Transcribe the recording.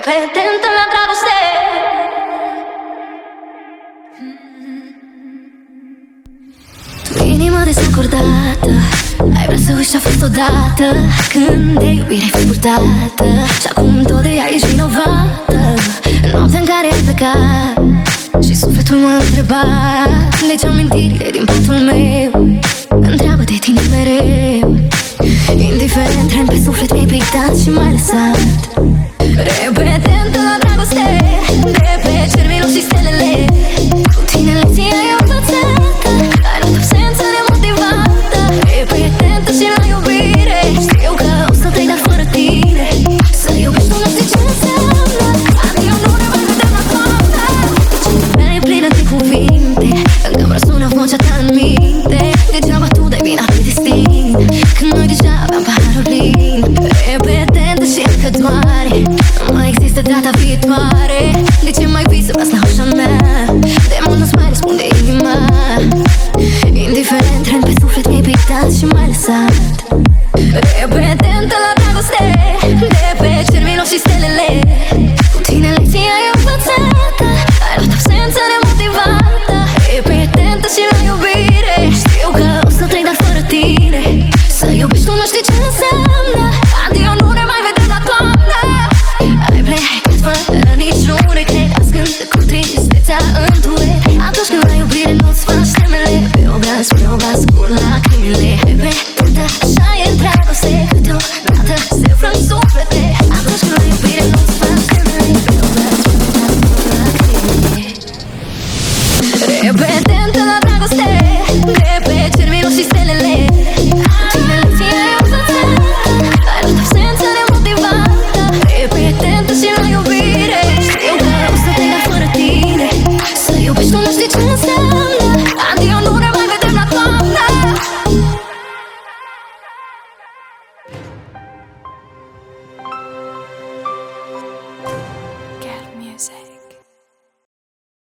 Repetentă la dragoste. Tu inimă desacordată, ai vrea să uiți ce-a fost odată, când de iubire ai fost purtată și acum tot de ea ești vinovată. Noaptea în care ai plecat și sufletul m-a întrebat de ce amintirile din patul meu întreabă de tine mereu. Indiferent, tren pe suflet mi-ai pictat și m-ai lăsat. Repetentă la dragoste, de pe cer vin și stelele. Cu tine lecții ai învățat, ai luat absență nemotivată. Repetentă și la iubire, știu că o să trec, dar fără tine. Să iubești tu nu știi ce înseamnă, adio nu ne mai vedem la toamnă. Mea e plină de cuvinte, încă mă sună vocea ta în minte. Degeaba tu dai vina pe destin, când noi deja aveam paharul plin. Repetentă și încă doare, nu mai există data viitoare. De ce mai vii să bați la ușa mea? De mult nu-ți mai răspunde inima. Indiferent, tren pe suflet mi-ai pictat și m-ai lăsat. Repetentă